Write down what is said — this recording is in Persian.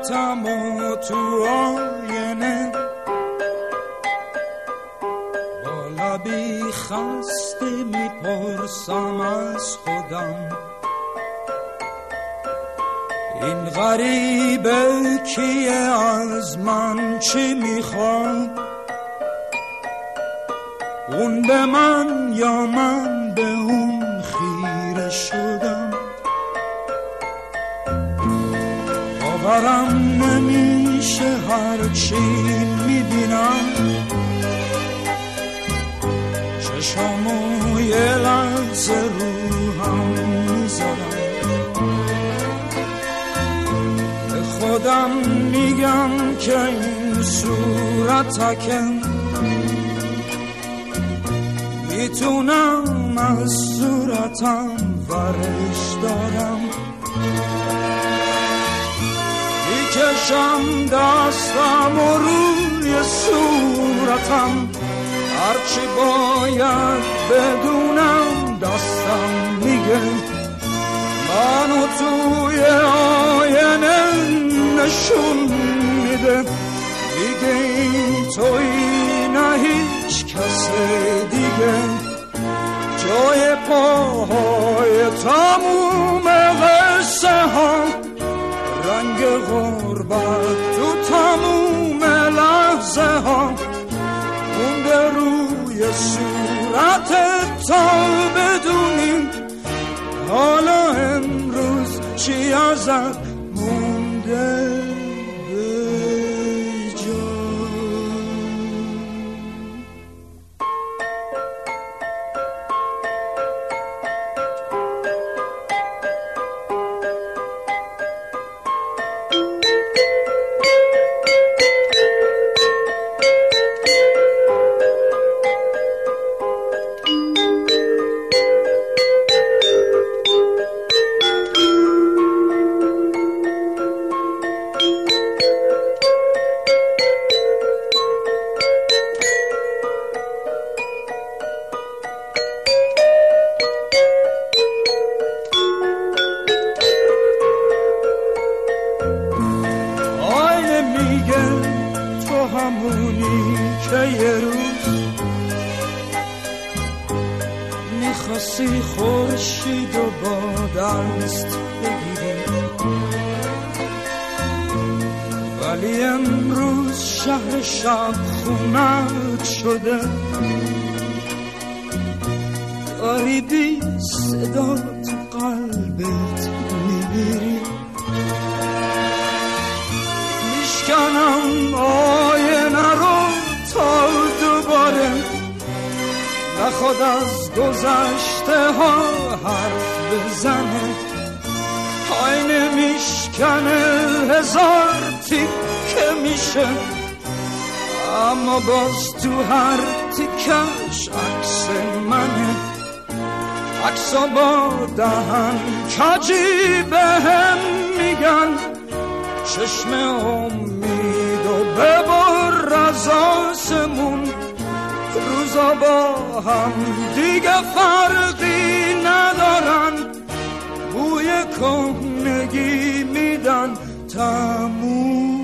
صورتم و تو آینه با لبی خسته میپرسم از خودم این غریبه کیه، از من چی میخواد؟ اون به من یا من به اون خیره شدم. باورم نمیشه هرچی میبینم، چشامو یه لحظه رو هم میذارم، به خودم میگم که این صورتکم میتونم از صورتم ورش دارم، میکشم دستم و روی صورتم، هرچی باید بدونم دستم میگه منو توی آینه نشون میده، دیگه این تویی نه هیچ کس دیگه، جای پاهای تموم قصه ها، رنگ غربت تو تموم لحظه ها، مونده روی صورتت تا بدونیم حالا امروز چی ازت مونده به جا. همونی که یه روز میخواستی خورشید و با دست بگیری، ولی امروز شهر شب خونت شده، داری بی صدا تو قلبت میمیری، میشکنم آینه رو تا دوباره نخواد از گذشته ها حرف بزنه، آینه میشکنه هزار تیکه میشه، اما باز تو هر تیکش عکس منه، عکسا با دهن کجی بهم میگن چشم امید و ببر از آسمون، روزا با هم دیگه فرقی ندارن، بوی کهنگی میدن تموم.